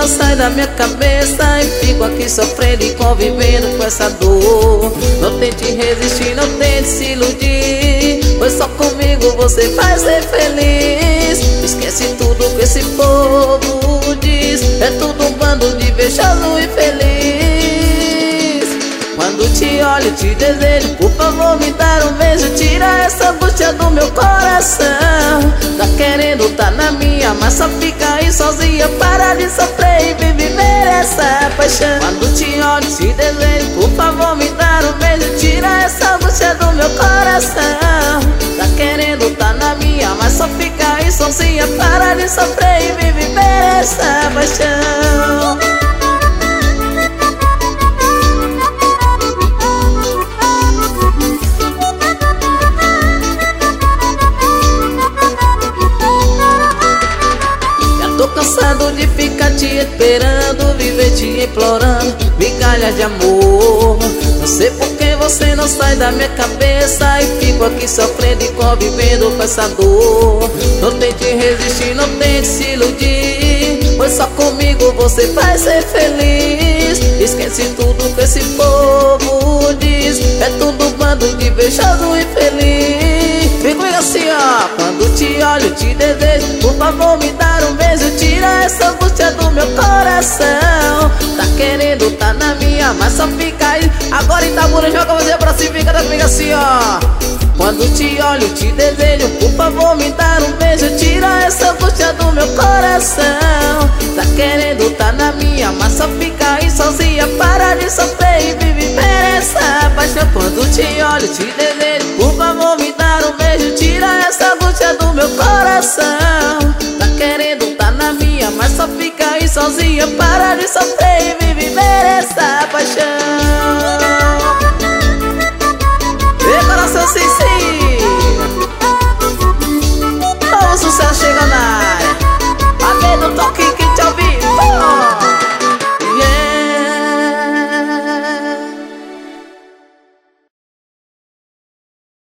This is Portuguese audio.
não sai da minha cabeça e fico aqui sofrendo e convivendo com essa dor. Não tente resistir, não tente se iludir, pois só comigo você vai ser feliz. Esquece tudo que esse povo diz, é tudo um bando de invejoso e feliz. Quando te olho, te desejo, por favor me dar um beijo. Tira essa angústia do meu coração. Tá querendo tá na minha, mas só fica aí sozinha. Para de sofrer e vem viver essa paixão. Quando te olho, te desejo, por favor me dar um beijo. Tira essa angústia do meu coração. Tá querendo tá na minha, mas só fica aí sozinha. Para de sofrer e vem viver essa paixão. Tô cansado de ficar te esperando, viver te implorando, migalhas de amor. Não sei por que você não sai da minha cabeça e fico aqui sofrendo e convivendo com essa dor. Não tente resistir, não tente se iludir, pois só comigo você vai ser feliz. Esquece tudo que esse povo diz, é tudo um bando de invejoso e feliz. Vem comigo assim ó. Quando te olho, te desejo, por favor me dar um beijo. Tira essa angústia do meu coração. Tá querendo tá na minha, mas só fica aí. Agora Itabuna, joga você pra cima, fica comigo assim ó. Quando te olho, te desejo, por favor me dar um beijo. Tira essa angústia do meu coração. Tá querendo tá na minha, mas só fica aí sozinha. Para de sofrer e viver essa paixão. Quando te olho, te desejo, por favor me dar um beijo. Tira essa angústia do meu coração. Tá querendo tá na minha, mas só fica aí sozinha. Para de sofrer e viver essa paixão.